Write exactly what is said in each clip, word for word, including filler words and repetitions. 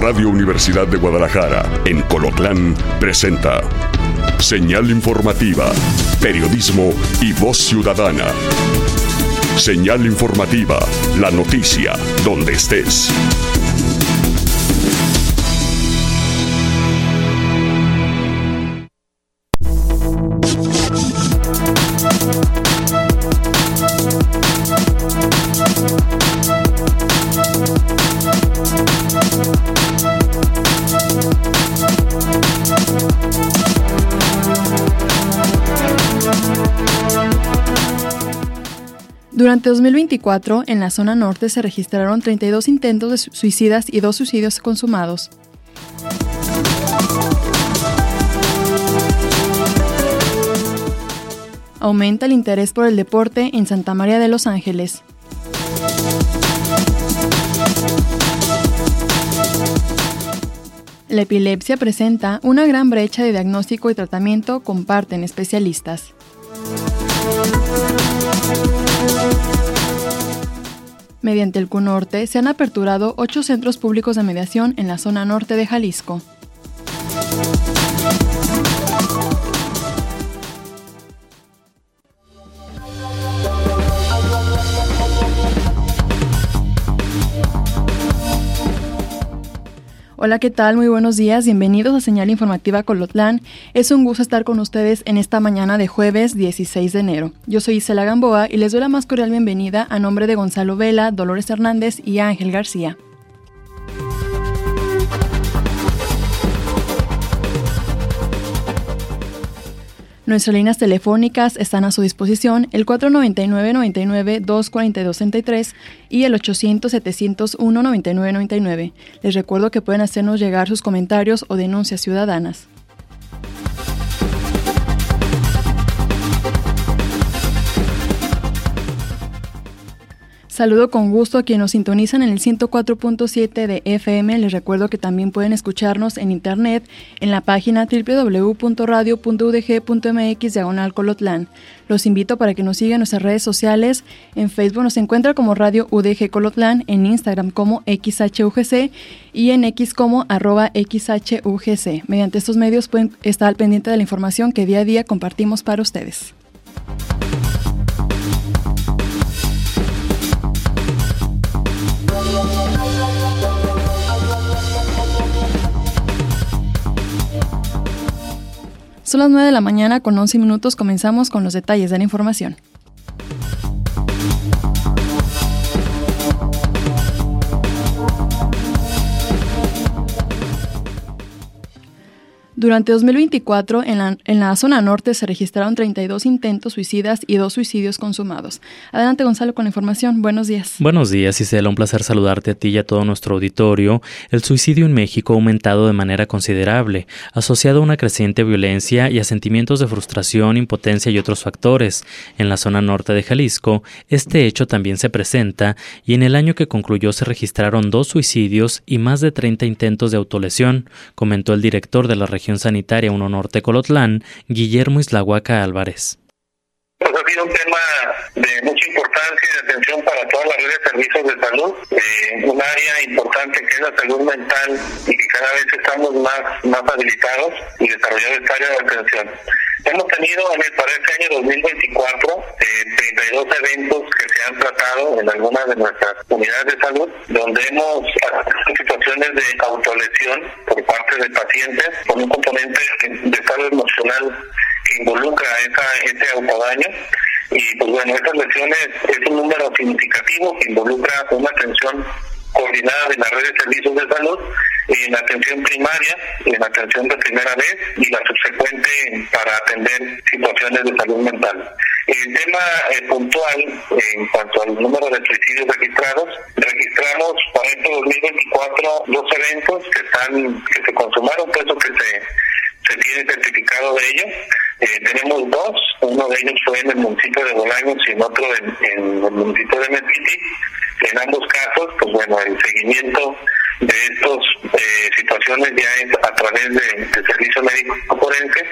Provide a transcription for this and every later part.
Radio Universidad de Guadalajara, en Colotlán, presenta Señal Informativa, periodismo y voz ciudadana. Señal Informativa, la noticia, donde estés. Durante dos mil veinticuatro, en la zona norte se registraron treinta y dos intentos de suicidas y dos suicidios consumados. Aumenta el interés por el deporte en Santa María de los Ángeles. La epilepsia presenta una gran brecha de diagnóstico y tratamiento, comparten especialistas. Mediante el CUNORTE se han aperturado ocho centros públicos de mediación en la zona norte de Jalisco. Hola, ¿qué tal? Muy buenos días, bienvenidos a Señal Informativa Colotlán. Es un gusto estar con ustedes en esta mañana de jueves dieciséis de enero. Yo soy Isela Gamboa y les doy la más cordial bienvenida a nombre de Gonzalo Vela, Dolores Hernández y Ángel García. Nuestras líneas telefónicas están a su disposición, el cuatro nueve nueve, nueve nueve, dos cuatro dos tres tres y el ochocientos, setecientos uno, noventa y nueve noventa y nueve. Les recuerdo que pueden hacernos llegar sus comentarios o denuncias ciudadanas. Saludo con gusto a quienes nos sintonizan en el ciento cuatro punto siete de F M. Les recuerdo que también pueden escucharnos en internet en la página doble u doble u doble u punto radio punto u d g punto m x diagonal Colotlán. Los invito para que nos sigan en nuestras redes sociales. En Facebook nos encuentra como Radio U D G Colotlán, en Instagram como X H U G C y en X como arroba X H U G C. Mediante estos medios pueden estar al pendiente de la información que día a día compartimos para ustedes. Son las nueve de la mañana con once minutos, comenzamos con los detalles de la información. Durante dos mil veinticuatro, en la, en la zona norte se registraron treinta y dos intentos suicidas y dos suicidios consumados. Adelante, Gonzalo, con la información. Buenos días. Buenos días, Isela. Un placer saludarte a ti y a todo nuestro auditorio. El suicidio en México ha aumentado de manera considerable, asociado a una creciente violencia y a sentimientos de frustración, impotencia y otros factores. En la zona norte de Jalisco, este hecho también se presenta y en el año que concluyó se registraron dos suicidios y más de treinta intentos de autolesión, comentó el director de la región sanitaria uno Norte Colotlán, Guillermo Islahuaca Álvarez. Pues ha sido un tema de mucha importancia y de atención para toda la red de servicios de salud, eh, un área importante que es la salud mental y que cada vez estamos más, más habilitados y desarrollando esta área de atención. Hemos tenido en el, para este año dos mil veinticuatro eh, treinta y dos eventos que se han tratado en algunas de nuestras unidades de salud, donde hemos tenido situaciones de autolesión por parte de pacientes con un componente de estado emocional que involucra esa, ese autodaño. Y pues bueno, estas lesiones es un número significativo que involucra una atención coordinada de la red de servicios de salud, en la atención primaria, en la atención de primera vez y la subsecuente para atender situaciones de salud mental. El tema eh, puntual en cuanto al número de suicidios registrados, registramos para este dos mil veinticuatro dos eventos que están que se consumaron, por eso que se se tiene certificado de ello. Eh, tenemos dos, uno de ellos fue en el municipio de Bolaños y en otro en, en el municipio de Mezquití. En ambos casos, pues bueno, el seguimiento de estas eh, situaciones ya es a través de, de servicio médico forense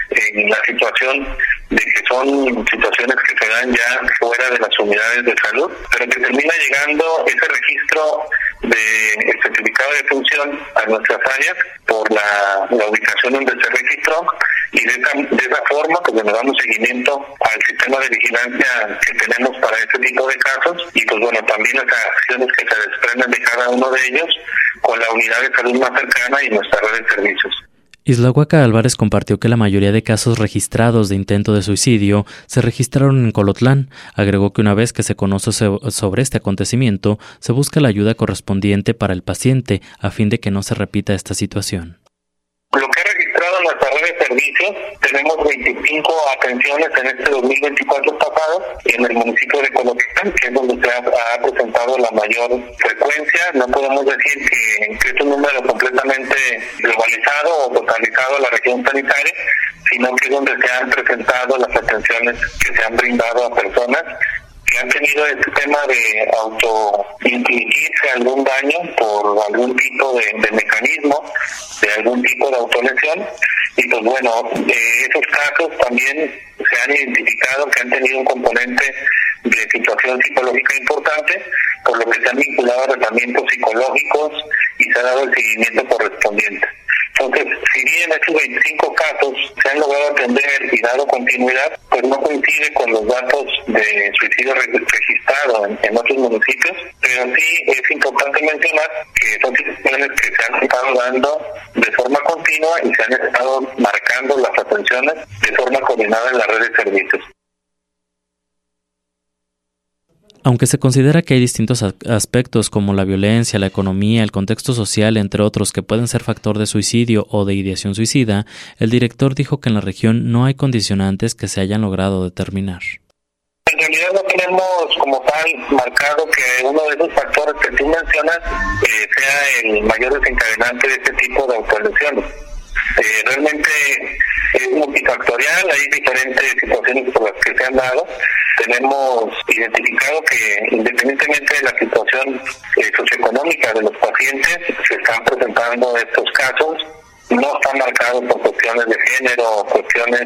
en la situación de que son situaciones que se dan ya fuera de las unidades de salud, pero que termina llegando ese registro de el certificado de función a nuestras áreas por la, la ubicación donde se registró, y de esa, de esa forma pues le damos seguimiento al sistema de vigilancia que tenemos para este tipo de casos, y pues bueno, también las acciones que se desprenden de cada uno de ellos con la unidad de salud más cercana y nuestra red de servicios. Islahuaca Álvarez compartió que la mayoría de casos registrados de intento de suicidio se registraron en Colotlán. Agregó que una vez que se conoce sobre este acontecimiento, se busca la ayuda correspondiente para el paciente a fin de que no se repita esta situación. Lo que ha registrado en nuestra red de servicios, tenemos veinticinco atenciones en este dos mil veinticuatro pasado en el municipio de Colotlán, que es donde se ha, ha presentado la mayor frecuencia. No podemos decir que, que es un número completamente globalizado o totalizado a la región sanitaria, sino que es donde se han presentado las atenciones que se han brindado a personas que han tenido este tema de autoinfligirse algún daño por algún tipo de, de mecanismo, de algún tipo de autolesión. Y pues bueno, eh, esos casos también se han identificado que han tenido un componente de situación psicológica importante, por lo que se han vinculado a tratamientos psicológicos y se ha dado el seguimiento correspondiente. Entonces, si bien estos veinticinco casos se han logrado atender y dado continuidad, pues no coincide con los datos de suicidio registrado en, en otros municipios, pero sí es importante mencionar que son situaciones que se han estado dando de forma continua y se han estado marcando las atenciones de forma coordinada en la red de servicios. Aunque se considera que hay distintos aspectos como la violencia, la economía, el contexto social, entre otros, que pueden ser factor de suicidio o de ideación suicida, el director dijo que en la región no hay condicionantes que se hayan logrado determinar. En realidad no tenemos como tal marcado que uno de esos factores que tú mencionas eh, sea el mayor desencadenante de este tipo de autolesiones. Eh, realmente es multifactorial, hay diferentes situaciones por las que se han dado. Tenemos identificado que independientemente de la situación eh, socioeconómica de los pacientes, se están presentando estos casos, no están marcados por cuestiones de género o cuestiones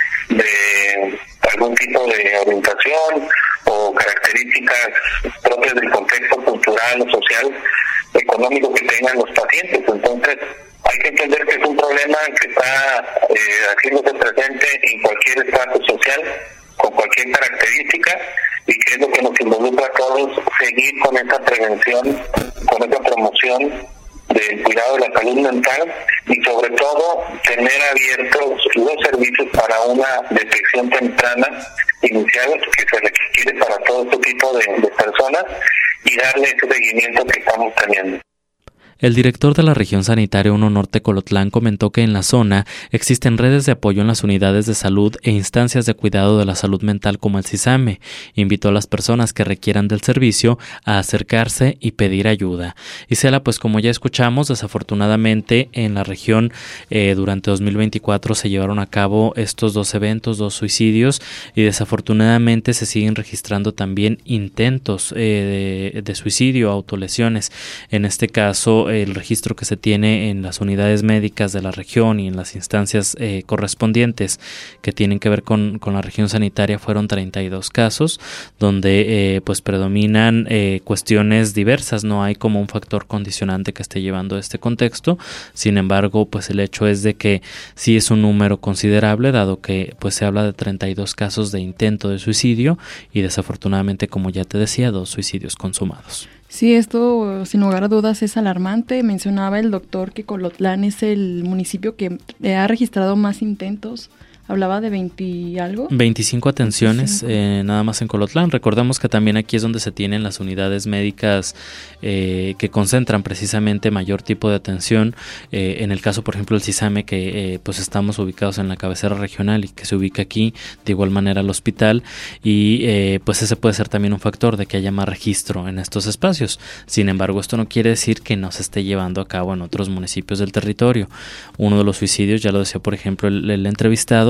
de algún tipo de orientación o características propias del contexto cultural o social, económico que tengan los pacientes. Entonces, hay que entender que es un problema que está eh, haciéndose presente en cualquier estrato social, con cualquier característica, y que es lo que nos involucra a todos seguir con esta prevención, con esta promoción del cuidado de la salud mental, y sobre todo tener abiertos los servicios para una detección temprana inicial que se requiere para todo este tipo de, de personas, y darle ese seguimiento que estamos teniendo. El director de la Región Sanitaria uno Norte Colotlán comentó que en la zona existen redes de apoyo en las unidades de salud e instancias de cuidado de la salud mental como el CISAME. Invitó a las personas que requieran del servicio a acercarse y pedir ayuda. Isela, pues como ya escuchamos, desafortunadamente en la región eh, durante dos mil veinticuatro se llevaron a cabo estos dos eventos, dos suicidios, y desafortunadamente se siguen registrando también intentos eh, de, de suicidio, autolesiones. En este caso, el registro que se tiene en las unidades médicas de la región y en las instancias eh, correspondientes que tienen que ver con, con la región sanitaria fueron treinta y dos casos, donde eh, pues predominan eh, cuestiones diversas. No hay como un factor condicionante que esté llevando este contexto. Sin embargo, pues el hecho es de que sí es un número considerable, dado que pues se habla de treinta y dos casos de intento de suicidio y desafortunadamente, como ya te decía, dos suicidios consumados. Sí, esto sin lugar a dudas es alarmante. Mencionaba el doctor que Colotlán es el municipio que ha registrado más intentos. Hablaba de veinte y algo. veinticinco atenciones eh, nada más en Colotlán. Recordemos que también aquí es donde se tienen las unidades médicas eh, que concentran precisamente mayor tipo de atención. Eh, en el caso, por ejemplo, del CISAME, que eh, pues estamos ubicados en la cabecera regional y que se ubica aquí, de igual manera el hospital, y eh, pues ese puede ser también un factor de que haya más registro en estos espacios. Sin embargo, esto no quiere decir que no se esté llevando a cabo en otros municipios del territorio. Uno de los suicidios, ya lo decía por ejemplo el, el entrevistado,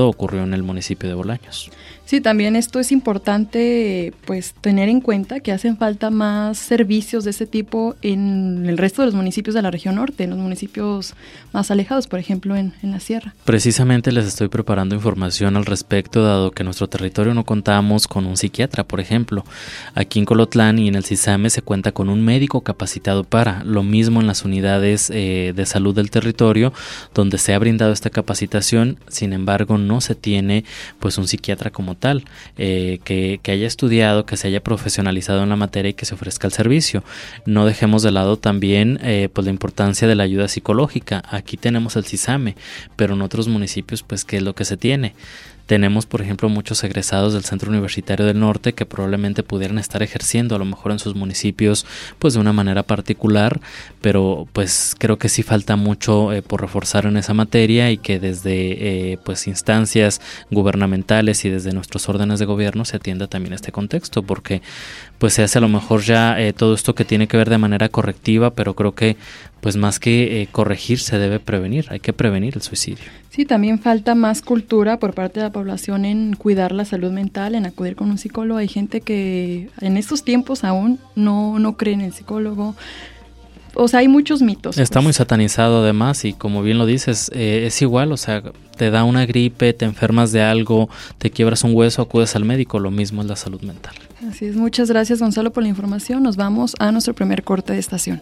caso ocurrió en el municipio de Bolaños. Sí, también esto es importante pues tener en cuenta que hacen falta más servicios de ese tipo en el resto de los municipios de la región norte, en los municipios más alejados, por ejemplo en, en la sierra. Precisamente les estoy preparando información al respecto, dado que en nuestro territorio no contamos con un psiquiatra, por ejemplo. Aquí en Colotlán y en el CISAME se cuenta con un médico capacitado para, lo mismo en las unidades eh, de salud del territorio, donde se ha brindado esta capacitación, sin embargo no se tiene pues un psiquiatra como tal, eh, que, que haya estudiado, que se haya profesionalizado en la materia y que se ofrezca el servicio. No dejemos de lado también eh, pues la importancia de la ayuda psicológica. Aquí tenemos el CISAME, pero en otros municipios pues ¿qué es lo que se tiene? Tenemos, por ejemplo, muchos egresados del Centro Universitario del Norte que probablemente pudieran estar ejerciendo a lo mejor en sus municipios pues de una manera particular, pero pues creo que sí falta mucho eh, por reforzar en esa materia y que desde eh, pues instancias gubernamentales y desde nuestros órdenes de gobierno se atienda también este contexto, porque pues se hace a lo mejor ya eh, todo esto que tiene que ver de manera correctiva, pero creo que pues más que eh, corregir se debe prevenir, hay que prevenir el suicidio. Sí, también falta más cultura por parte de la población en cuidar la salud mental, en acudir con un psicólogo. Hay gente que en estos tiempos aún no, no cree en el psicólogo. O sea, hay muchos mitos. Está pues muy satanizado además y como bien lo dices, eh, es igual, o sea, te da una gripe, te enfermas de algo, te quiebras un hueso, acudes al médico, lo mismo es la salud mental. Así es, muchas gracias Gonzalo por la información. Nos vamos a nuestro primer corte de estación.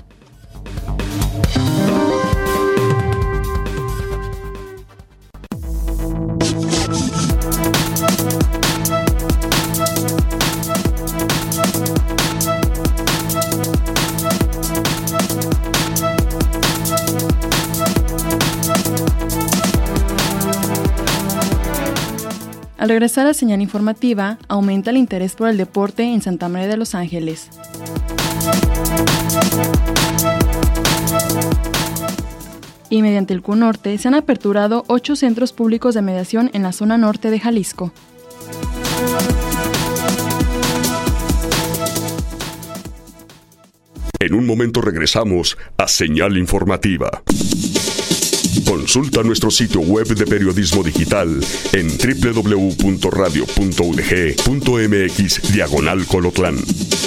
Al regresar a Señal Informativa, aumenta el interés por el deporte en Santa María de los Ángeles. Y mediante el C U Norte se han aperturado ocho centros públicos de mediación en la zona norte de Jalisco. En un momento regresamos a Señal Informativa. Consulta nuestro sitio web de periodismo digital en doble u doble u doble u punto radio punto u d g punto m x diagonal Colotlán.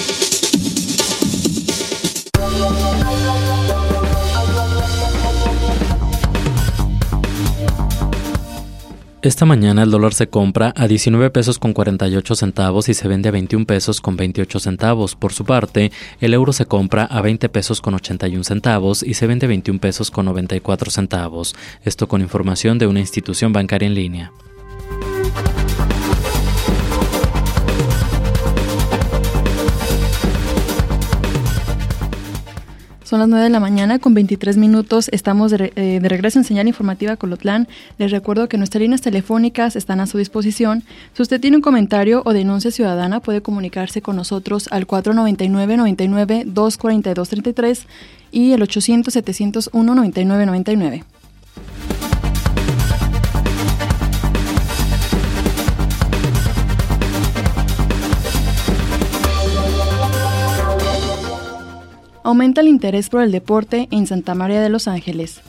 Esta mañana el dólar se compra a diecinueve pesos con cuarenta y ocho centavos y se vende a veintiún pesos con veintiocho centavos. Por su parte, el euro se compra a veinte pesos con ochenta y un centavos y se vende a veintiún pesos con noventa y cuatro centavos. Esto con información de una institución bancaria en línea. Son las nueve de la mañana con veintitrés minutos. Estamos de, re, eh, de regreso en Señal Informativa Colotlán. Les recuerdo que nuestras líneas telefónicas están a su disposición. Si usted tiene un comentario o denuncia ciudadana, puede comunicarse con nosotros al cuatro noventa y nueve, noventa y nueve, doscientos cuarenta y dos treinta y tres y el ochocientos, setecientos uno, noventa y nueve noventa y nueve. Aumenta el interés por el deporte en Santa María de los Ángeles.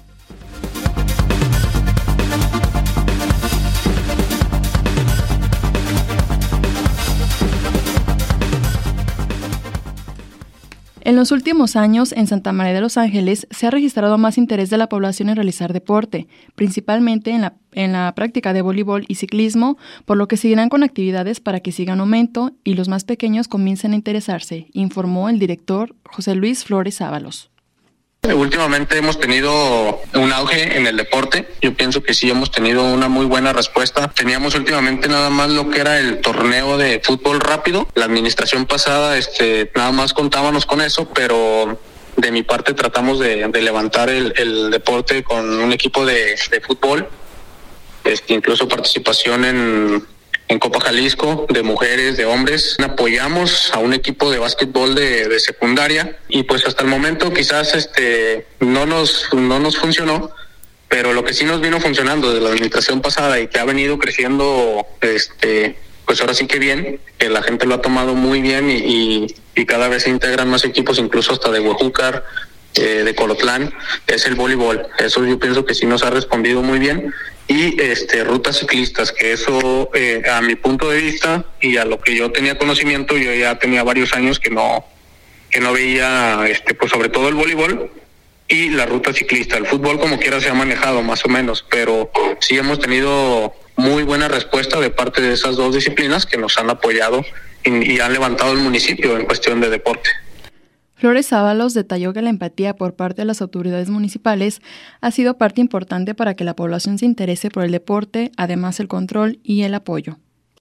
En los últimos años, en Santa María de los Ángeles, se ha registrado más interés de la población en realizar deporte, principalmente en la, en la práctica de voleibol y ciclismo, por lo que seguirán con actividades para que sigan aumento y los más pequeños comiencen a interesarse, informó el director José Luis Flores Ábalos. Últimamente hemos tenido un auge en el deporte. Yo pienso que sí hemos tenido una muy buena respuesta. Teníamos últimamente nada más lo que era el torneo de fútbol rápido. La administración pasada, este, nada más contábamos con eso, pero de mi parte tratamos de, de levantar el, el deporte con un equipo de, de fútbol. Este, incluso participación en en Copa Jalisco, de mujeres, de hombres. Apoyamos a un equipo de básquetbol de, de secundaria y pues hasta el momento quizás este no nos no nos funcionó, pero lo que sí nos vino funcionando de la administración pasada y que ha venido creciendo, este pues ahora sí que bien, que la gente lo ha tomado muy bien y, y, y cada vez se integran más equipos, incluso hasta de Huejúcar, eh, de Colotlán, es el voleibol. Eso yo pienso que sí nos ha respondido muy bien y este rutas ciclistas, que eso eh, a mi punto de vista y a lo que yo tenía conocimiento, yo ya tenía varios años que no que no veía este pues sobre todo el voleibol y la ruta ciclista. El fútbol como quiera se ha manejado más o menos, pero sí hemos tenido muy buena respuesta de parte de esas dos disciplinas que nos han apoyado y, y han levantado el municipio en cuestión de deporte. Flores Ábalos detalló que la empatía por parte de las autoridades municipales ha sido parte importante para que la población se interese por el deporte, además el control y el apoyo.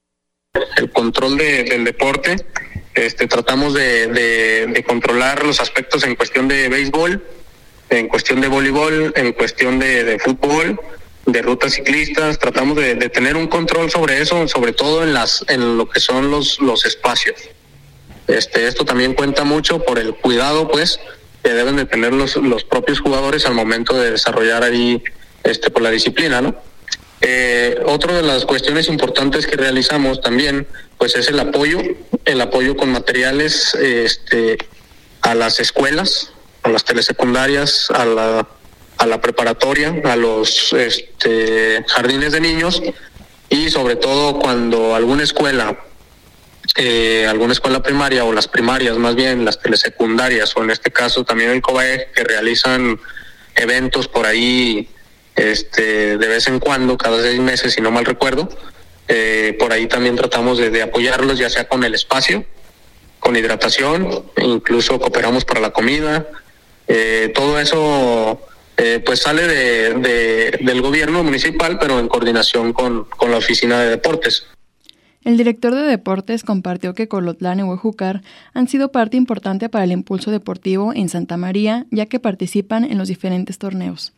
El control de, del deporte, este, tratamos de, de, de controlar los aspectos en cuestión de béisbol, en cuestión de voleibol, en cuestión de, de fútbol, de rutas ciclistas. Tratamos de, de tener un control sobre eso, sobre todo en las en lo que son los los espacios. Este, esto también cuenta mucho por el cuidado, pues, que deben de tener los, los propios jugadores al momento de desarrollar ahí, este, por la disciplina, ¿no? Eh, otra de las cuestiones importantes que realizamos también, pues, es el apoyo, el apoyo con materiales, este, a las escuelas, a las telesecundarias, a la, a la preparatoria, a los, este, jardines de niños, y sobre todo cuando alguna escuela Eh, alguna escuela primaria o las primarias, más bien las telesecundarias, o en este caso también el COBAEG, que realizan eventos por ahí este, de vez en cuando, cada seis meses, si no mal recuerdo. Eh, por ahí también tratamos de, de apoyarlos, ya sea con el espacio, con hidratación, incluso cooperamos para la comida. Eh, todo eso eh, pues sale de, de, del gobierno municipal, pero en coordinación con, con la oficina de deportes. El director de deportes compartió que Colotlán y Huejúcar han sido parte importante para el impulso deportivo en Santa María, ya que participan en los diferentes torneos.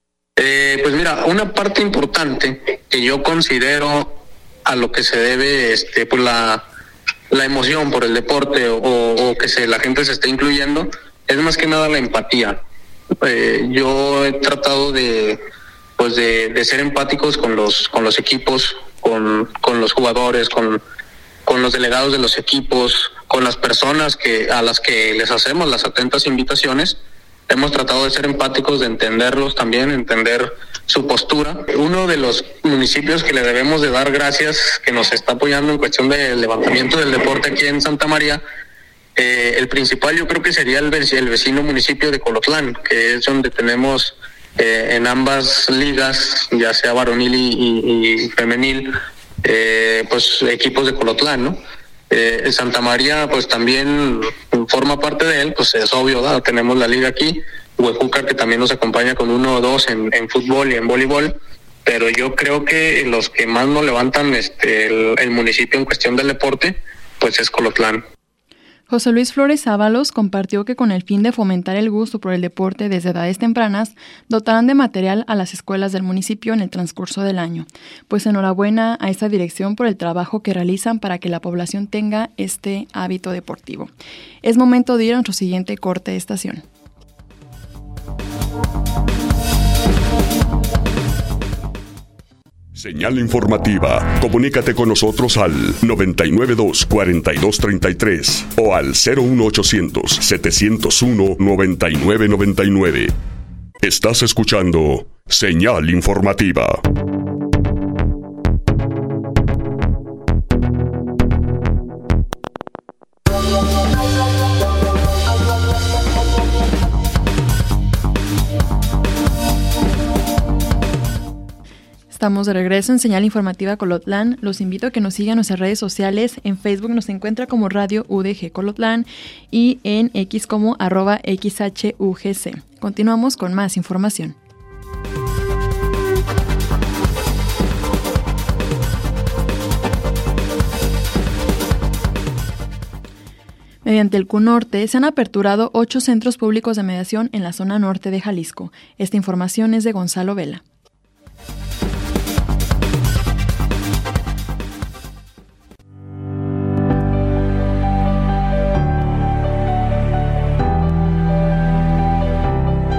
Eh, pues mira, una parte importante que yo considero a lo que se debe este, pues la, la emoción por el deporte o, o que se, la gente se esté incluyendo, es más que nada la empatía. Eh, yo he tratado de, pues de, de ser empáticos con los, con los equipos, con, con los jugadores, con, con los delegados de los equipos, con las personas que a las que les hacemos las atentas invitaciones. Hemos tratado de ser empáticos, de entenderlos también, entender su postura. Uno de los municipios que le debemos de dar gracias, que nos está apoyando en cuestión del levantamiento del deporte aquí en Santa María, eh, el principal yo creo que sería el, el vecino municipio de Colotlán, que es donde tenemos eh, en ambas ligas, ya sea varonil y, y, y femenil, eh, pues equipos de Colotlán, ¿no? Eh, Santa María pues también forma parte de él, pues es obvio, ¿verdad? Tenemos la liga aquí, Huejúcar que también nos acompaña con uno o dos en, en fútbol y en voleibol, pero yo creo que los que más nos levantan este el, el municipio en cuestión del deporte pues es Colotlán. José Luis Flores Ábalos compartió que con el fin de fomentar el gusto por el deporte desde edades tempranas, dotarán de material a las escuelas del municipio en el transcurso del año. Pues enhorabuena a esta dirección por el trabajo que realizan para que la población tenga este hábito deportivo. Es momento de ir a nuestro siguiente corte de estación. Señal informativa. Comunícate con nosotros al noventa y nueve dos, cuarenta y dos treinta y tres o al cero uno ochocientos, setecientos uno, noventa y nueve noventa y nueve. Estás escuchando Señal informativa. Estamos de regreso en Señal Informativa Colotlán. Los invito a que nos sigan en nuestras redes sociales. En Facebook nos encuentra como Radio U D G Colotlán y en X como arroba X H U G C. Continuamos con más información. Mediante el C U Norte se han aperturado ocho centros públicos de mediación en la zona norte de Jalisco. Esta información es de Gonzalo Vela.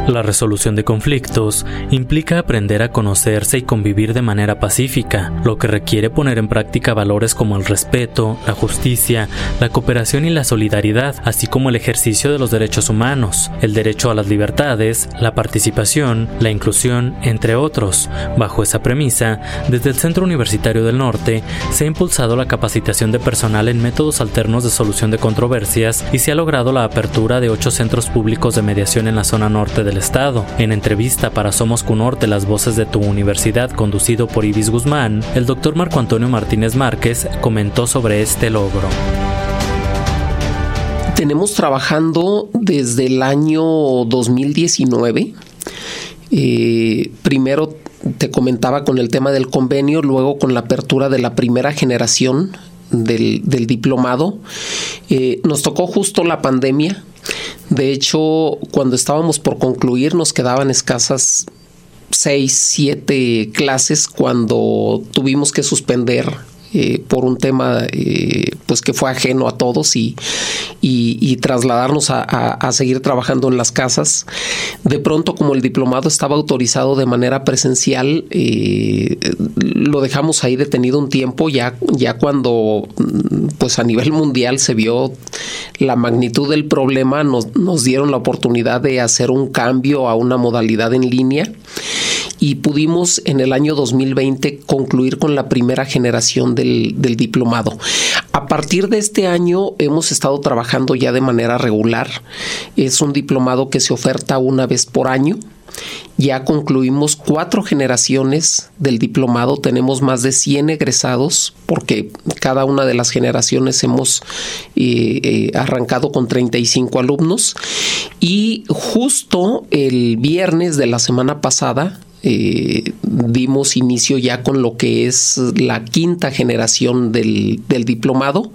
La resolución de conflictos implica aprender a conocerse y convivir de manera pacífica, lo que requiere poner en práctica valores como el respeto, la justicia, la cooperación y la solidaridad, así como el ejercicio de los derechos humanos, el derecho a las libertades, la participación, la inclusión, entre otros. Bajo esa premisa, desde el Centro Universitario del Norte se ha impulsado la capacitación de personal en métodos alternos de solución de controversias y se ha logrado la apertura de ocho centros públicos de mediación en la zona norte del estado. En entrevista para Somos Cunorte, las voces de tu universidad, conducido por Ibis Guzmán, el doctor Marco Antonio Martínez Márquez comentó sobre este logro. Tenemos trabajando desde el año dos mil diecinueve. Eh, primero te comentaba con el tema del convenio, luego con la apertura de la primera generación del, del diplomado. Eh, nos tocó justo la pandemia. De hecho, cuando estábamos por concluir, nos quedaban escasas seis, siete clases cuando tuvimos que suspender eh, por un tema eh, pues que fue ajeno a todos y, y, y trasladarnos a, a, a seguir trabajando en las casas. De pronto, como el diplomado estaba autorizado de manera presencial, eh, lo dejamos ahí detenido un tiempo. Ya, ya cuando pues a nivel mundial se vio la magnitud del problema, nos, nos dieron la oportunidad de hacer un cambio a una modalidad en línea y pudimos en el año dos mil veinte concluir con la primera generación del, del diplomado. A partir de este año hemos estado trabajando ya de manera regular. Es un diplomado que se oferta una vez por año. Ya concluimos cuatro generaciones del diplomado, tenemos más de cien egresados, porque cada una de las generaciones hemos eh, eh, arrancado con treinta y cinco alumnos. Y justo el viernes de la semana pasada, Eh, dimos inicio ya con lo que es la quinta generación del, del diplomado.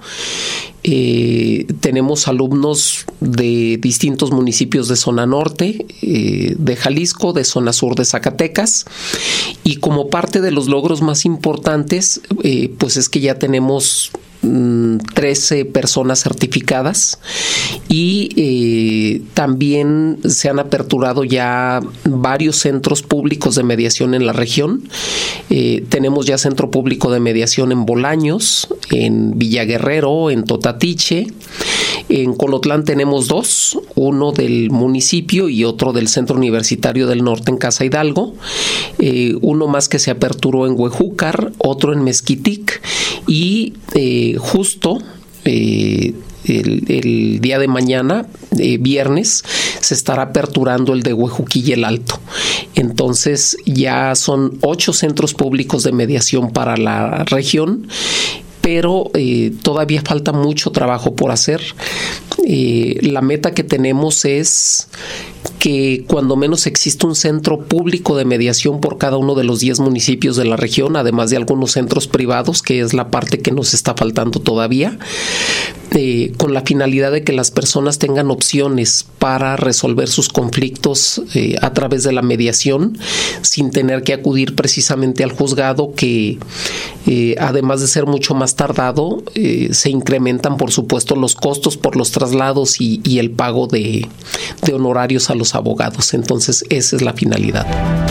Eh, tenemos alumnos de distintos municipios de zona norte, eh, de Jalisco, de zona sur de Zacatecas, y como parte de los logros más importantes, eh, pues es que ya tenemos trece personas certificadas y eh, también se han aperturado ya varios centros públicos de mediación en la región. Eh, tenemos ya centro público de mediación en Bolaños, en Villaguerrero, en Totatiche. En Colotlán tenemos dos, uno del municipio y otro del Centro Universitario del Norte en Casa Hidalgo, eh, uno más que se aperturó en Huejúcar, otro en Mezquitic y eh, justo eh, el, el día de mañana, eh, viernes, se estará aperturando el de Huejuquilla el Alto. Entonces ya son ocho centros públicos de mediación para la región, pero eh, todavía falta mucho trabajo por hacer. Eh, la meta que tenemos es que cuando menos exista un centro público de mediación por cada uno de los diez municipios de la región, además de algunos centros privados, que es la parte que nos está faltando todavía, eh, con la finalidad de que las personas tengan opciones para resolver sus conflictos eh, a través de la mediación, sin tener que acudir precisamente al juzgado, que eh, además de ser mucho más tardado, eh, se incrementan por supuesto los costos por los traslados y, y el pago de, de honorarios a los abogados. Entonces esa es la finalidad.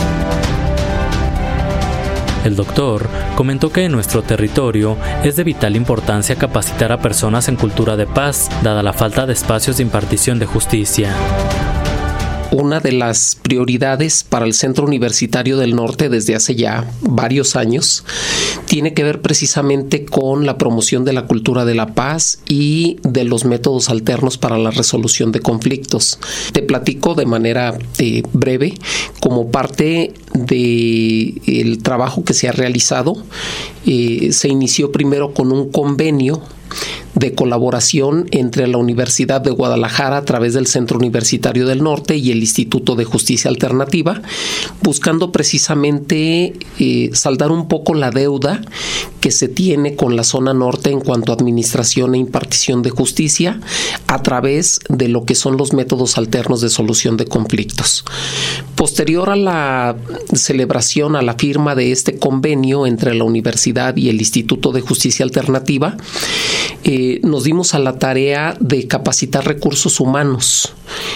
El doctor comentó que en nuestro territorio es de vital importancia capacitar a personas en cultura de paz, dada la falta de espacios de impartición de justicia. Una de las prioridades para el Centro Universitario del Norte desde hace ya varios años tiene que ver precisamente con la promoción de la cultura de la paz y de los métodos alternos para la resolución de conflictos. Te platico de manera eh, breve, como parte del trabajo que se ha realizado. Eh, se inició primero con un convenio de colaboración entre la Universidad de Guadalajara a través del Centro Universitario del Norte y el Instituto de Justicia Alternativa, buscando precisamente eh, saldar un poco la deuda que se tiene con la zona norte en cuanto a administración e impartición de justicia a través de lo que son los métodos alternos de solución de conflictos. Posterior a la celebración, a la firma de este convenio entre la universidad y el Instituto de Justicia Alternativa, eh, nos dimos a la tarea de capacitar recursos humanos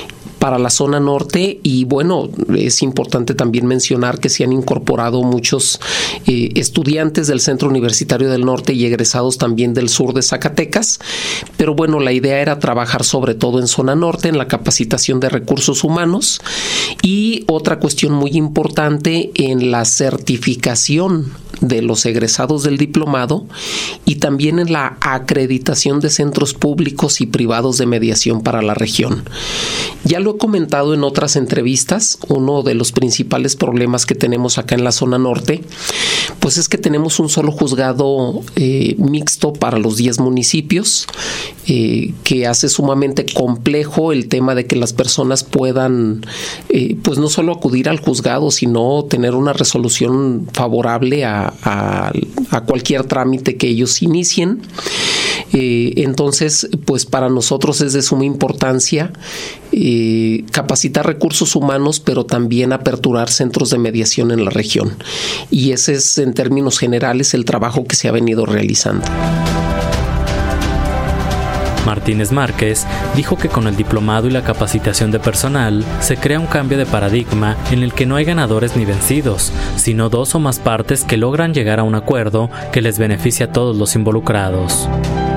para la zona norte. Y bueno, es importante también mencionar que se han incorporado muchos eh, estudiantes del Centro Universitario del Norte y egresados también del sur de Zacatecas. Pero bueno, la idea era trabajar sobre todo en zona norte, en la capacitación de recursos humanos, y otra cuestión muy importante en la certificación de los egresados del diplomado y también en la acreditación de centros públicos y privados de mediación para la región. Ya lo he comentado en otras entrevistas, uno de los principales problemas que tenemos acá en la zona norte, pues es que tenemos un solo juzgado eh, mixto para los diez municipios, eh, que hace sumamente complejo el tema de que las personas puedan, eh, pues no solo acudir al juzgado, sino tener una resolución favorable a A, a cualquier trámite que ellos inicien. Eh, entonces, pues para nosotros es de suma importancia eh, capacitar recursos humanos, pero también aperturar centros de mediación en la región. Y ese es, en términos generales, el trabajo que se ha venido realizando. Martínez Márquez dijo que con el diplomado y la capacitación de personal se crea un cambio de paradigma en el que no hay ganadores ni vencidos, sino dos o más partes que logran llegar a un acuerdo que les beneficia a todos los involucrados.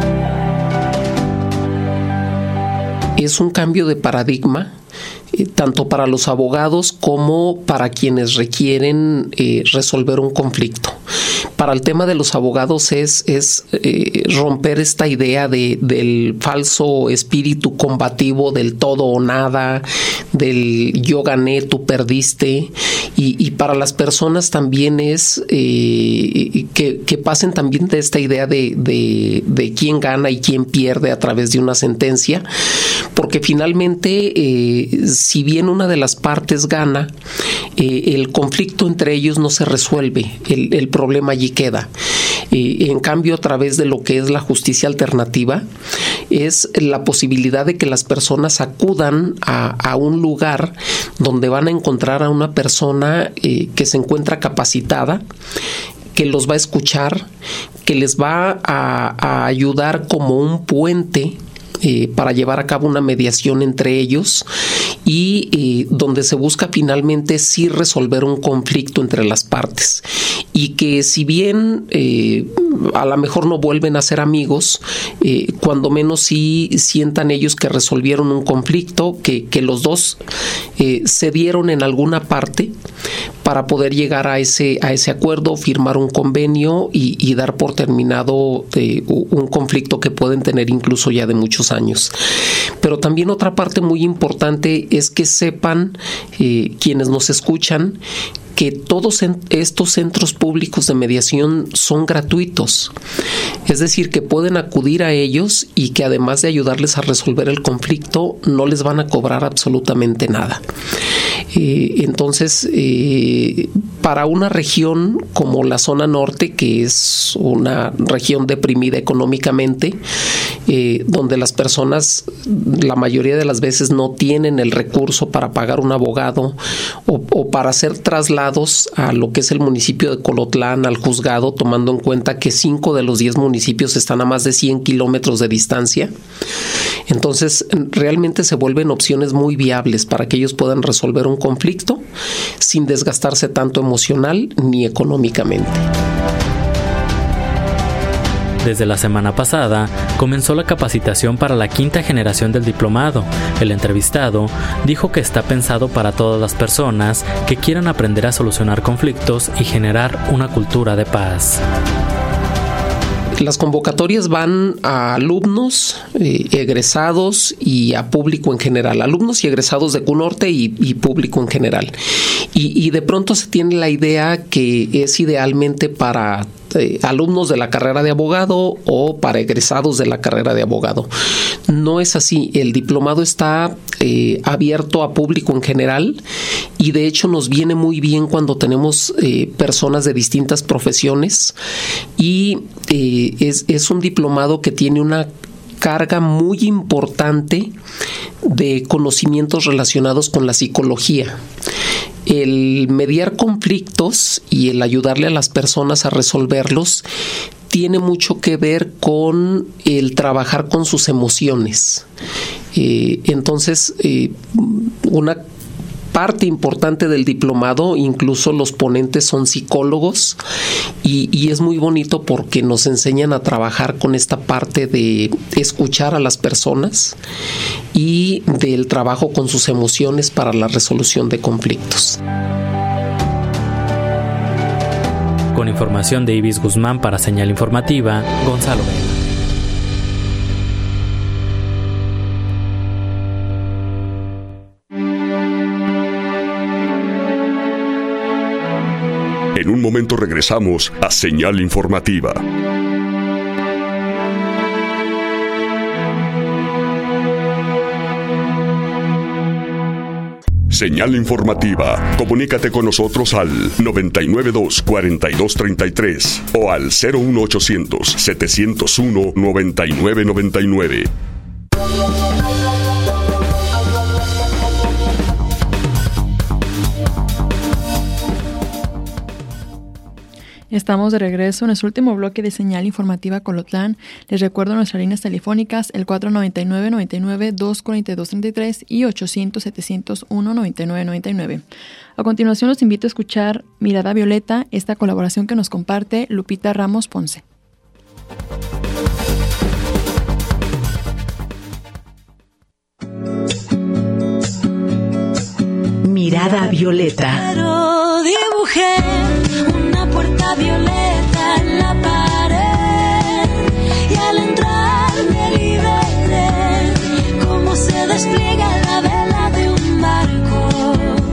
Es un cambio de paradigma eh, tanto para los abogados como para quienes requieren eh, resolver un conflicto. Para el tema de los abogados es, es eh, romper esta idea de, del falso espíritu combativo del todo o nada, del yo gané, tú perdiste. Y, y para las personas también es eh, que, que pasen también de esta idea de, de, de quién gana y quién pierde a través de una sentencia, porque finalmente, eh, si bien una de las partes gana, eh, el conflicto entre ellos no se resuelve, el, el problema allí queda. Eh, en cambio, a través de lo que es la justicia alternativa, es la posibilidad de que las personas acudan a, a un lugar donde van a encontrar a una persona eh, que se encuentra capacitada, que los va a escuchar, que les va a, a ayudar como un puente Eh, para llevar a cabo una mediación entre ellos y eh, donde se busca finalmente sí resolver un conflicto entre las partes, y que si bien eh, a lo mejor no vuelven a ser amigos, eh, cuando menos sí sientan ellos que resolvieron un conflicto, que, que los dos eh, cedieron en alguna parte para poder llegar a ese, a ese acuerdo, firmar un convenio y, y dar por terminado eh, un conflicto que pueden tener incluso ya de muchos años. Pero también otra parte muy importante es que sepan eh, quienes nos escuchan que todos estos centros públicos de mediación son gratuitos, es decir, que pueden acudir a ellos y que además de ayudarles a resolver el conflicto, no les van a cobrar absolutamente nada. Eh, entonces, eh, para una región como la zona norte, que es una región deprimida económicamente, eh, donde las personas la mayoría de las veces no tienen el recurso para pagar un abogado o, o para hacer traslados a lo que es el municipio de Colotlán, al juzgado, tomando en cuenta que cinco de los diez municipios están a más de cien kilómetros de distancia. Entonces, realmente se vuelven opciones muy viables para que ellos puedan resolver un conflicto sin desgastarse tanto emocional ni económicamente. Desde la semana pasada comenzó la capacitación para la quinta generación del diplomado. El entrevistado dijo que está pensado para todas las personas que quieran aprender a solucionar conflictos y generar una cultura de paz. Las convocatorias van a alumnos, eh, egresados y a público en general, alumnos y egresados de CUNORTE y, y público en general. Y, y de pronto se tiene la idea que es idealmente para eh, alumnos de la carrera de abogado o para egresados de la carrera de abogado. No es así. El diplomado está eh, abierto a público en general y de hecho nos viene muy bien cuando tenemos eh, personas de distintas profesiones y eh, es, es un diplomado que tiene una carga muy importante de conocimientos relacionados con la psicología. El mediar conflictos y el ayudarle a las personas a resolverlos tiene mucho que ver con el trabajar con sus emociones. Eh, entonces, eh, una parte importante del diplomado, incluso los ponentes son psicólogos y, y es muy bonito porque nos enseñan a trabajar con esta parte de escuchar a las personas y del trabajo con sus emociones para la resolución de conflictos. Con información de Ibis Guzmán para Señal Informativa, Gonzalo Vega. En un momento regresamos a Señal Informativa. Señal Informativa. Comunícate con nosotros al noventa y nueve dos, cuarenta y dos treinta y tres o al cero uno ochocientos, setecientos uno, noventa y nueve noventa y nueve. Estamos de regreso en nuestro último bloque de Señal Informativa Colotlán. Les recuerdo nuestras líneas telefónicas, el cuatro noventa y nueve, noventa y nueve, doscientos cuarenta y dos treinta y tres y ochocientos, setecientos uno, noventa y nueve noventa y nueve. A continuación los invito a escuchar Mirada Violeta, esta colaboración que nos comparte Lupita Ramos Ponce. Mirada Violeta. Pero dibujé una puerta violeta en la pared y al entrar me liberé cómo se despliega la vela de un barco.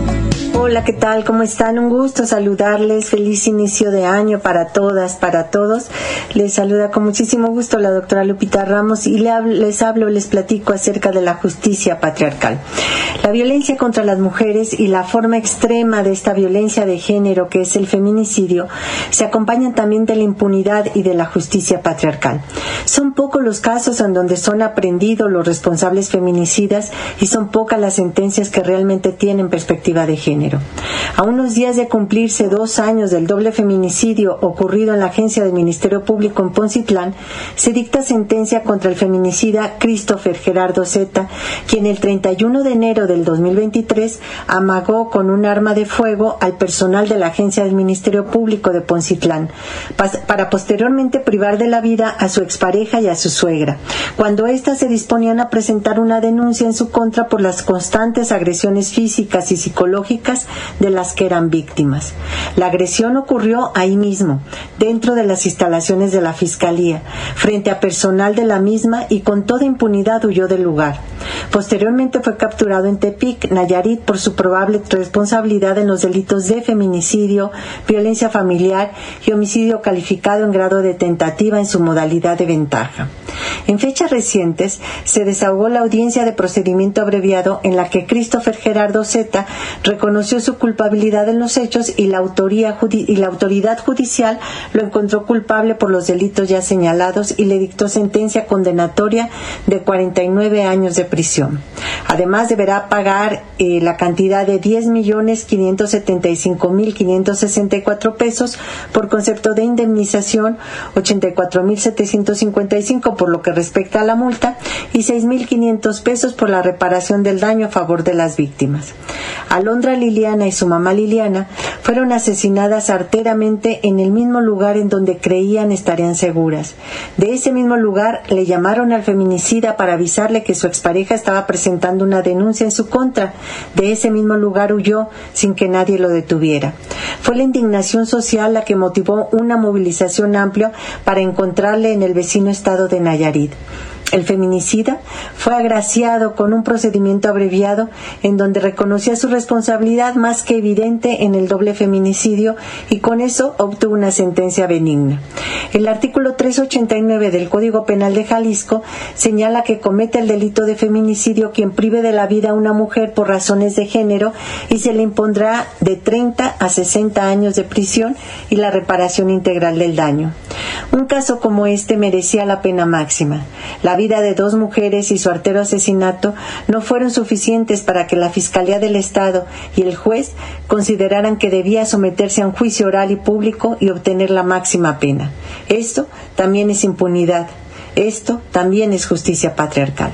Hola, ¿qué tal? ¿Cómo están? Un gusto saludarles. Feliz inicio de año para todas, para todos. Les saluda con muchísimo gusto la doctora Lupita Ramos y les hablo, les platico acerca de la justicia patriarcal. La violencia contra las mujeres y la forma extrema de esta violencia de género, que es el feminicidio, se acompañan también de la impunidad y de la justicia patriarcal. Son pocos los casos en donde son aprehendidos los responsables feminicidas y son pocas las sentencias que realmente tienen perspectiva de género. A unos días de cumplirse dos años del doble feminicidio ocurrido en la agencia del Ministerio Público en Poncitlán, se dicta sentencia contra el feminicida Christopher Gerardo Zeta, quien el treinta y uno de enero del dos mil veintitrés amagó con un arma de fuego al personal de la agencia del Ministerio Público de Poncitlán, para posteriormente privar de la vida a su expareja y a su suegra, cuando éstas se disponían a presentar una denuncia en su contra por las constantes agresiones físicas y psicológicas de las que eran víctimas. La agresión ocurrió ahí mismo, dentro de las instalaciones de la Fiscalía, frente a personal de la misma, y con toda impunidad huyó del lugar. Posteriormente fue capturado en Tepic, Nayarit, por su probable responsabilidad en los delitos de feminicidio, violencia familiar y homicidio calificado en grado de tentativa en su modalidad de ventaja. En fechas recientes se desahogó la audiencia de procedimiento abreviado en la que Christopher Gerardo Zeta reconoció su culpabilidad en los hechos y la, autoría judi- y la autoridad judicial lo encontró culpable por los delitos ya señalados y le dictó sentencia condenatoria de cuarenta y nueve años de prisión. Además, deberá pagar eh, la cantidad de diez millones quinientos setenta y cinco mil quinientos sesenta y cuatro pesos por concepto de indemnización, ochenta y cuatro mil setecientos cincuenta y cinco por lo que respecta a la multa y seis mil quinientos pesos por la reparación del daño a favor de las víctimas. Alondra Liliana y su mamá Liliana fueron asesinadas arteramente en el mismo lugar en donde creían estarían seguras. De ese mismo lugar le llamaron al feminicida para avisarle que su expareja estaba presentando una denuncia en su contra. De ese mismo lugar huyó sin que nadie lo detuviera. Fue la indignación social la que motivó una movilización amplia para encontrarle en el vecino estado de Nayarit. El feminicida fue agraciado con un procedimiento abreviado en donde reconocía su responsabilidad más que evidente en el doble feminicidio y con eso obtuvo una sentencia benigna. El artículo trescientos ochenta y nueve del Código Penal de Jalisco señala que comete el delito de feminicidio quien prive de la vida a una mujer por razones de género y se le impondrá de treinta a sesenta años de prisión y la reparación integral del daño. Un caso como este merecía la pena máxima. La vida de dos mujeres y su artero asesinato no fueron suficientes para que la Fiscalía del Estado y el juez consideraran que debía someterse a un juicio oral y público y obtener la máxima pena. Esto también es impunidad. Esto también es justicia patriarcal.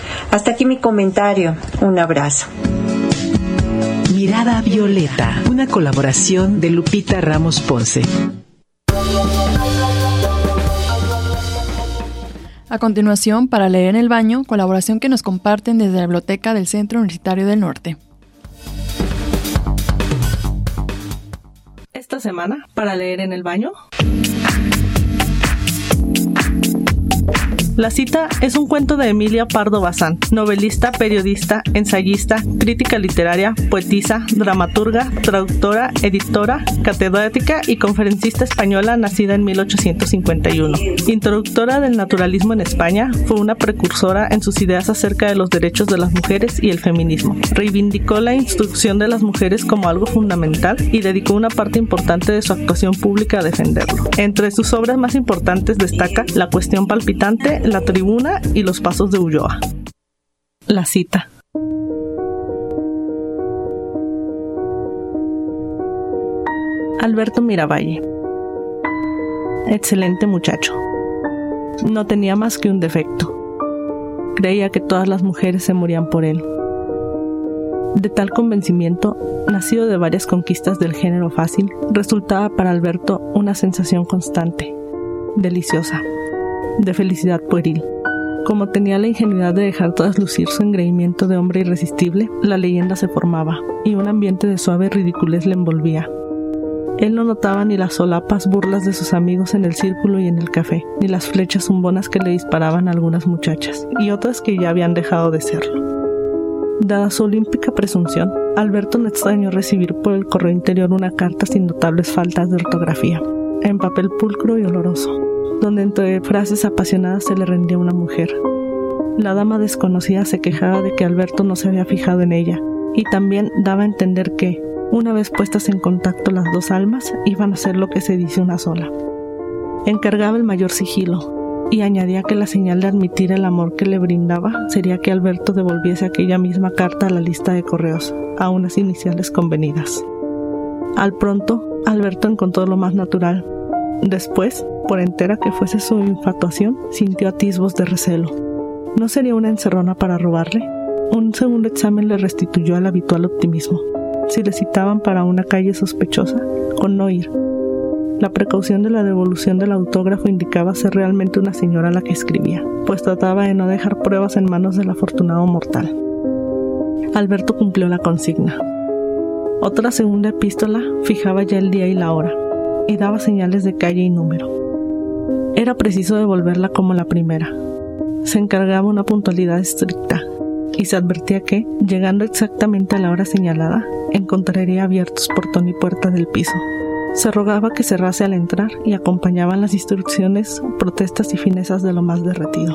Hasta aquí mi comentario. Un abrazo. Mirada Violeta, una colaboración de Lupita Ramos Ponce. A continuación, para leer en el baño, colaboración que nos comparten desde la Biblioteca del Centro Universitario del Norte. Esta semana, para leer en el baño, La cita es un cuento de Emilia Pardo Bazán, novelista, periodista, ensayista, crítica literaria, poetisa, dramaturga, traductora, editora, catedrática y conferencista española nacida en mil ochocientos cincuenta y uno. Introductora del naturalismo en España, fue una precursora en sus ideas acerca de los derechos de las mujeres y el feminismo. Reivindicó la instrucción de las mujeres como algo fundamental y dedicó una parte importante de su actuación pública a defenderlo. Entre sus obras más importantes destaca La cuestión palpitante, La tribuna y Los pasos de Ulloa. La cita. Alberto Miravalle. Excelente muchacho. No tenía más que un defecto. Creía que todas las mujeres se morían por él. De tal convencimiento, nacido de varias conquistas del género fácil, resultaba para Alberto una sensación constante, deliciosa, de felicidad pueril. Como tenía la ingenuidad de dejar traslucir su engreimiento de hombre irresistible, la leyenda se formaba, y un ambiente de suave ridiculez le envolvía. Él no notaba ni las solapas burlas de sus amigos en el círculo y en el café, ni las flechas zumbonas que le disparaban a algunas muchachas, y otras que ya habían dejado de serlo. Dada su olímpica presunción, Alberto no extrañó recibir por el correo interior una carta sin notables faltas de ortografía, en papel pulcro y oloroso, donde entre frases apasionadas se le rendía una mujer. La dama desconocida se quejaba de que Alberto no se había fijado en ella, y también daba a entender que, una vez puestas en contacto las dos almas, iban a ser lo que se dice una sola. Encargaba el mayor sigilo, y añadía que la señal de admitir el amor que le brindaba sería que Alberto devolviese aquella misma carta a la lista de correos, a unas iniciales convenidas. Al pronto, Alberto encontró lo más natural. Después, por entera que fuese su infatuación, sintió atisbos de recelo. ¿No sería una encerrona para robarle? Un segundo examen le restituyó al habitual optimismo. Si le citaban para una calle sospechosa, con no ir. La precaución de la devolución del autógrafo indicaba ser realmente una señora la que escribía, pues trataba de no dejar pruebas en manos del afortunado mortal. Alberto cumplió la consigna. Otra segunda epístola fijaba ya el día y la hora, y daba señales de calle y número. Era preciso devolverla como la primera. Se encargaba una puntualidad estricta, y se advertía que, llegando exactamente a la hora señalada, encontraría abiertos portón y puerta del piso. Se rogaba que cerrase al entrar y acompañaban las instrucciones, protestas y finezas de lo más derretido.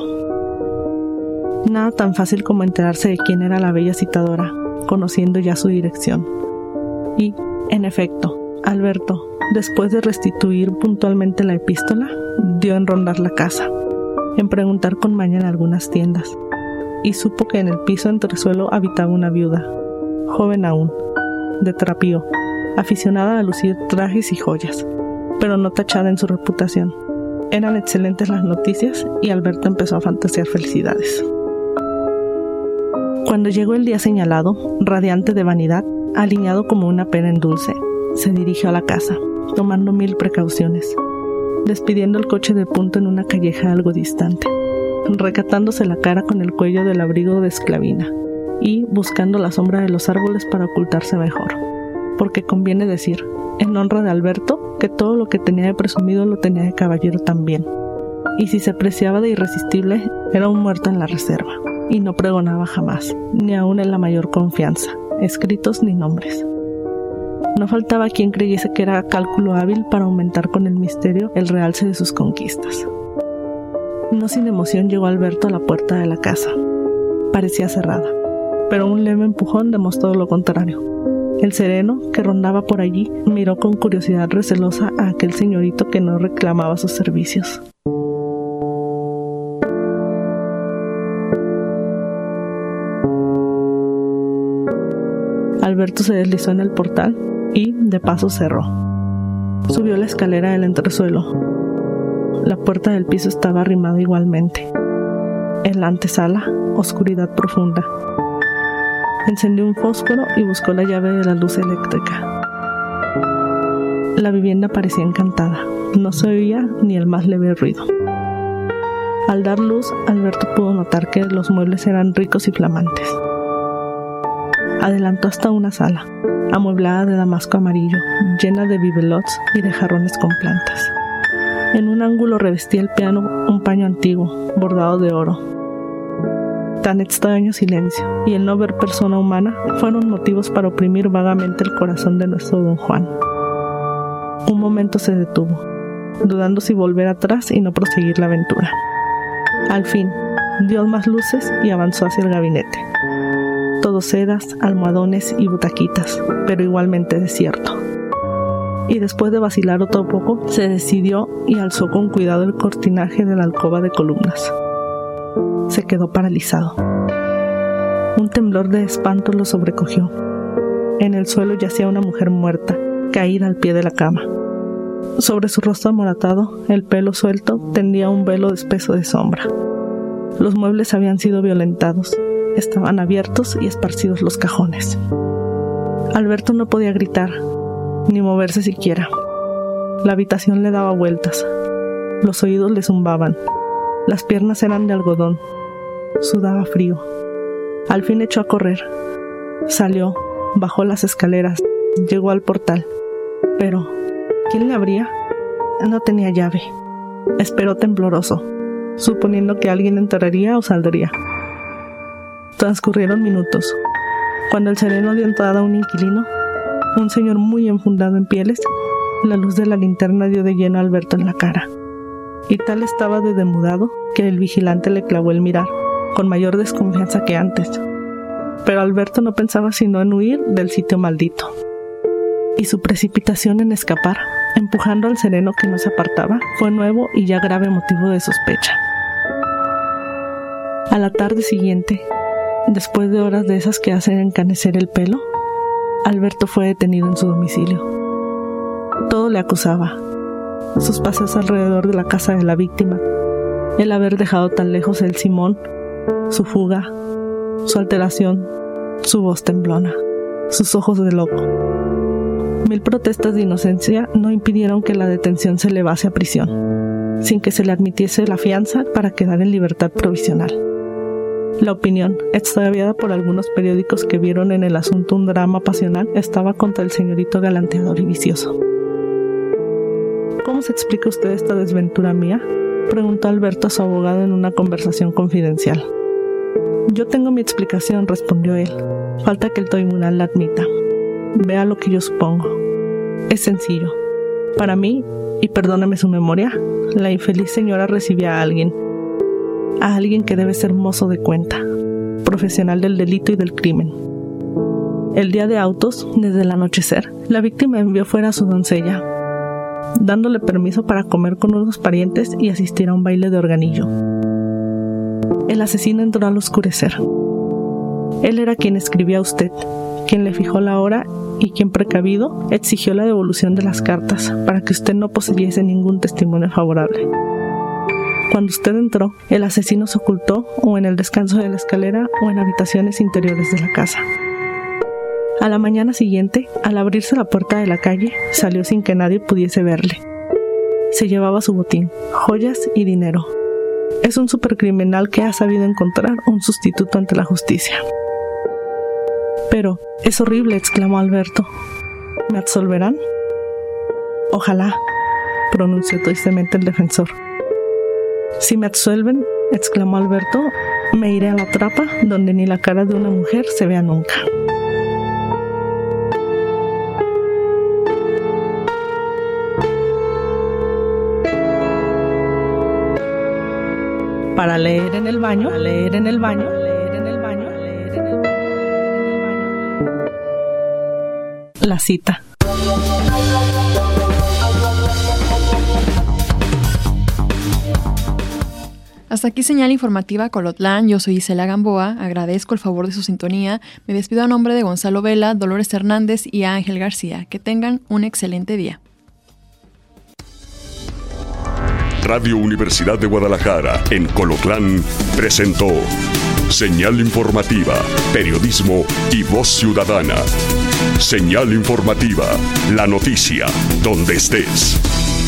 Nada tan fácil como enterarse de quién era la bella citadora, conociendo ya su dirección. Y, en efecto, Alberto, después de restituir puntualmente la epístola, dio en rondar la casa, en preguntar con maña en algunas tiendas, y supo que en el piso entresuelo habitaba una viuda, joven aún, de trapío, aficionada a lucir trajes y joyas, pero no tachada en su reputación. Eran excelentes las noticias y Alberto empezó a fantasear felicidades. Cuando llegó el día señalado, radiante de vanidad, aliñado como una pera en dulce, se dirigió a la casa, tomando mil precauciones, despidiendo el coche de punto en una calleja algo distante, recatándose la cara con el cuello del abrigo de esclavina y buscando la sombra de los árboles para ocultarse mejor. Porque conviene decir, en honra de Alberto, que todo lo que tenía de presumido lo tenía de caballero también. Y si se preciaba de irresistible, era un muerto en la reserva, y no pregonaba jamás, ni aun en la mayor confianza, escritos ni nombres. No faltaba quien creyese que era cálculo hábil para aumentar con el misterio el realce de sus conquistas. No sin emoción llegó Alberto a la puerta de la casa. Parecía cerrada, pero un leve empujón demostró lo contrario. El sereno, que rondaba por allí, miró con curiosidad recelosa a aquel señorito que no reclamaba sus servicios. Alberto se deslizó en el portal y, de paso, cerró. Subió la escalera del entresuelo. La puerta del piso estaba arrimada igualmente. En la antesala, oscuridad profunda. Encendió un fósforo y buscó la llave de la luz eléctrica. La vivienda parecía encantada. No se oía ni el más leve ruido. Al dar luz, Alberto pudo notar que los muebles eran ricos y flamantes. Adelantó hasta una sala, amueblada de damasco amarillo, llena de bibelots y de jarrones con plantas. En un ángulo revestía el piano un paño antiguo, bordado de oro. Tan extraño silencio y el no ver persona humana fueron motivos para oprimir vagamente el corazón de nuestro don Juan. Un momento se detuvo, dudando si volver atrás y no proseguir la aventura. Al fin, dio más luces y avanzó hacia el gabinete. Todo sedas, almohadones y butaquitas, pero igualmente desierto. Y después de vacilar otro poco, se decidió y alzó con cuidado el cortinaje de la alcoba de columnas. Se quedó paralizado. Un temblor de espanto lo sobrecogió. En el suelo yacía una mujer muerta, caída al pie de la cama. Sobre su rostro amoratado, el pelo suelto tendía un velo espeso de sombra. Los muebles habían sido violentados. Estaban abiertos y esparcidos los cajones. Alberto no podía gritar, ni moverse siquiera. La habitación le daba vueltas. Los oídos le zumbaban. Las piernas eran de algodón. Sudaba frío. Al fin echó a correr. Salió, bajó las escaleras, llegó al portal. Pero, ¿quién le abría? No tenía llave. Esperó tembloroso, suponiendo que alguien entraría o saldría. Transcurrieron minutos. Cuando el sereno dio entrada a un inquilino, un señor muy enfundado en pieles, la luz de la linterna dio de lleno a Alberto en la cara. Y tal estaba de demudado que el vigilante le clavó el mirar, con mayor desconfianza que antes. Pero Alberto no pensaba sino en huir del sitio maldito. Y su precipitación en escapar, empujando al sereno que no se apartaba, fue nuevo y ya grave motivo de sospecha. A la tarde siguiente, después de horas de esas que hacen encanecer el pelo, Alberto fue detenido en su domicilio. Todo le acusaba: sus paseos alrededor de la casa de la víctima, el haber dejado tan lejos el Simón, su fuga, su alteración, su voz temblona, sus ojos de loco. Mil protestas de inocencia no impidieron que la detención se elevase a prisión, sin que se le admitiese la fianza para quedar en libertad provisional. La opinión, extraviada por algunos periódicos que vieron en el asunto un drama pasional, estaba contra el señorito galanteador y vicioso. ¿Cómo se explica usted esta desventura mía?, preguntó Alberto a su abogado en una conversación confidencial. Yo tengo mi explicación, respondió él. Falta que el tribunal la admita. Vea lo que yo supongo. Es sencillo. Para mí, y perdóneme su memoria, la infeliz señora recibía a alguien, a alguien que debe ser mozo de cuenta, profesional del delito y del crimen. El día de autos, desde el anochecer, la víctima envió fuera a su doncella, dándole permiso para comer con unos parientes y asistir a un baile de organillo. El asesino entró al oscurecer. Él era quien escribía a usted, quien le fijó la hora y quien, precavido, exigió la devolución de las cartas para que usted no poseyese ningún testimonio favorable. Cuando usted entró, el asesino se ocultó o en el descanso de la escalera o en habitaciones interiores de la casa. A la mañana siguiente, al abrirse la puerta de la calle, salió sin que nadie pudiese verle. Se llevaba su botín, joyas y dinero. Es un supercriminal que ha sabido encontrar un sustituto ante la justicia. Pero, es horrible, exclamó Alberto. ¿Me absolverán? Ojalá, pronunció tristemente el defensor. Si me absuelven, exclamó Alberto, me iré a la trapa donde ni la cara de una mujer se vea nunca. Para leer en el baño, para leer en el baño, leer en el baño, leer en el baño, leer en el baño. La cita. Hasta aquí señal informativa Colotlán. Yo soy Isela Gamboa. Agradezco el favor de su sintonía. Me despido a nombre de Gonzalo Vela, Dolores Hernández y Ángel García. Que tengan un excelente día. Radio Universidad de Guadalajara, en Colotlán, presentó Señal Informativa, Periodismo y Voz Ciudadana. Señal Informativa, la noticia, donde estés.